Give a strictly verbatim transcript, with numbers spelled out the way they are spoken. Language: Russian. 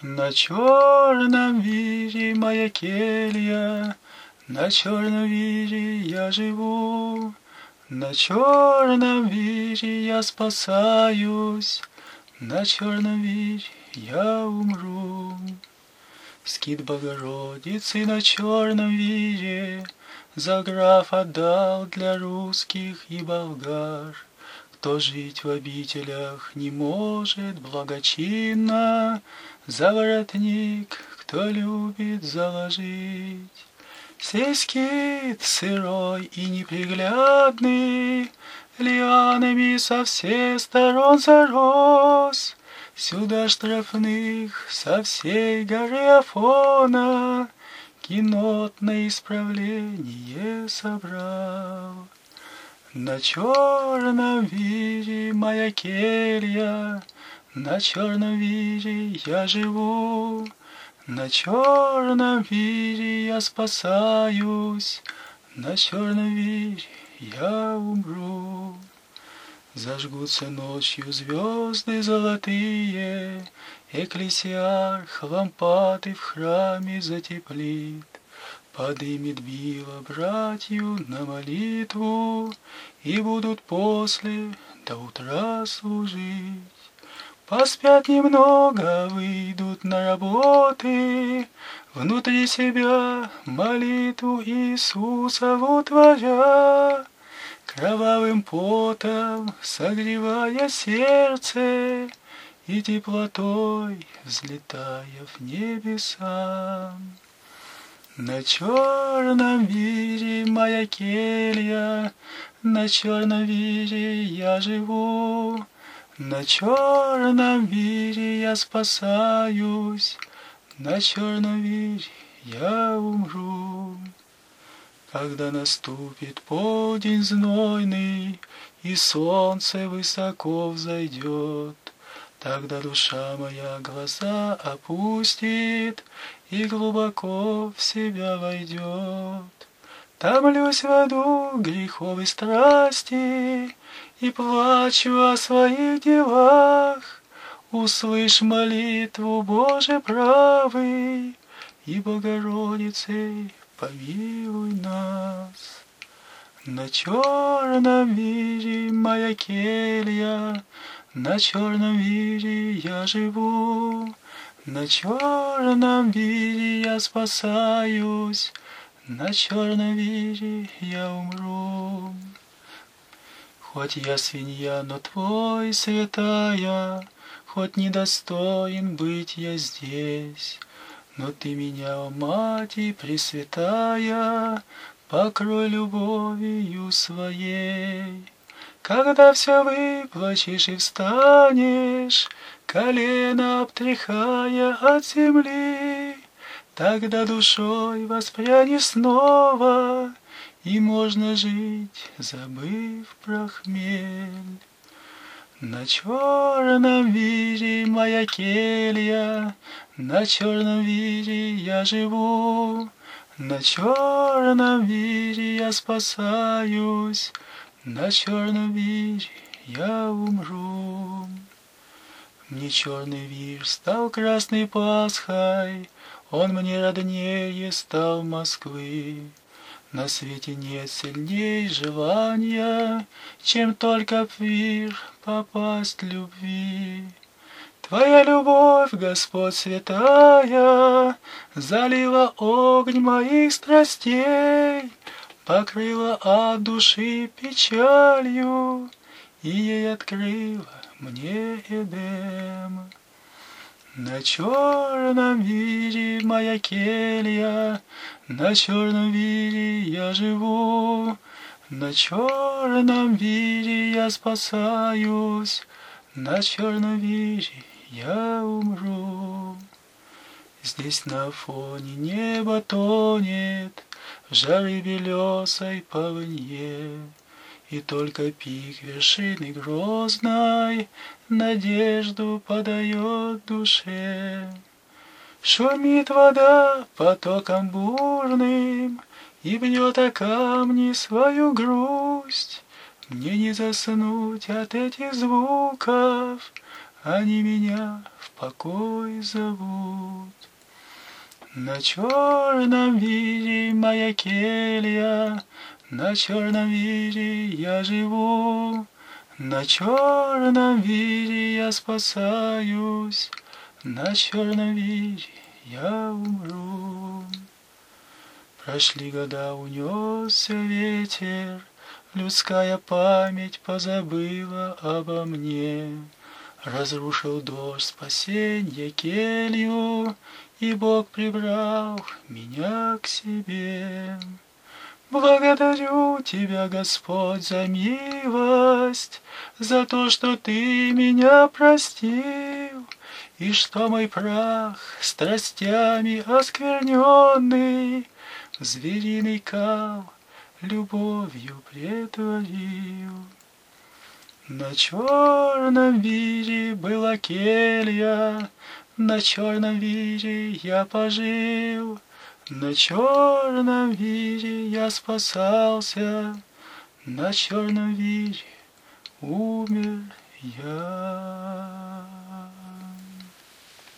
На черном вире моя келья, на черном вире я живу, на черном вире я спасаюсь, на черном вире я умру. Скит Богородицы на черном вире за граф отдал для русских и болгар. Кто жить в обителях не может благочинно, за воротник, кто любит заложить. Сей скит сырой и неприглядный, лианами со всех сторон зарос. Сюда штрафных со всей горы Афона кинотное исправление собрал. На черном вире моя келья, на черном вире я живу, на черном вире я спасаюсь, на черном вире я умру. Зажгутся ночью звезды золотые, экклесиарх лампады в храме затеплит, подымет било братью на молитву, и будут после до утра служить. Поспят немного, выйдут на работы, внутри себя молитву Иисусову творя, кровавым потом согревая сердце и теплотой взлетая в небеса. На черном вире моя келья, на черном вире я живу, на черном вире я спасаюсь, на черном вире я умру. Когда наступит полдень знойный, и солнце высоко взойдет, тогда душа моя глаза опустит и глубоко в себя войдет. Томлюсь в аду греховой страсти и плачу о своих делах. Услышь молитву, Боже правый, и Богородицей помилуй нас. На черном вире моя келья, на черном вире я живу, на черном вире я спасаюсь, на черном вире я умру. Хоть я свинья, но твой святая, хоть недостоин быть я здесь, но ты меня, о Мать Пресвятая, покрой любовью своей. Когда все выплачешь и встанешь, колено обтряхая от земли, тогда душой воспрянешь снова, и можно жить, забыв про хмель. На черном вире моя келья, на черном вире я живу, на черном вире я спасаюсь, на черном вире я умру. Мне черный вир стал красной Пасхой, он мне роднее стал Москвы. На свете нет сильней желания, чем только в вир попасть любви. Твоя любовь, Господь святая, залила огонь моих страстей, покрыла от души печалью и ей открыла мне Эдем. На черном вире моя келья, на черном вире я живу, на черном вире я спасаюсь, на черном вире я умру. Здесь на фоне небо тонет в жары белесой полынье, и только пик вершины грозной надежду подает душе. Шумит вода потоком бурным и бьет о камни свою грусть. Мне не заснуть от этих звуков, они меня в покой зовут. На черном вире моя келья, на черном вире я живу, на черном вире я спасаюсь, на черном вире я умру. Прошли года, унесся ветер, людская память позабыла обо мне. Разрушил дождь спасенья келью, и Бог прибрал меня к себе. Благодарю Тебя, Господь, за милость, за то, что Ты меня простил, и что мой прах страстями оскверненный в звериный кал любовью претворил. На черном вире была келья, на черном вире я пожил, на черном вире я спасался, на черном вире умер я.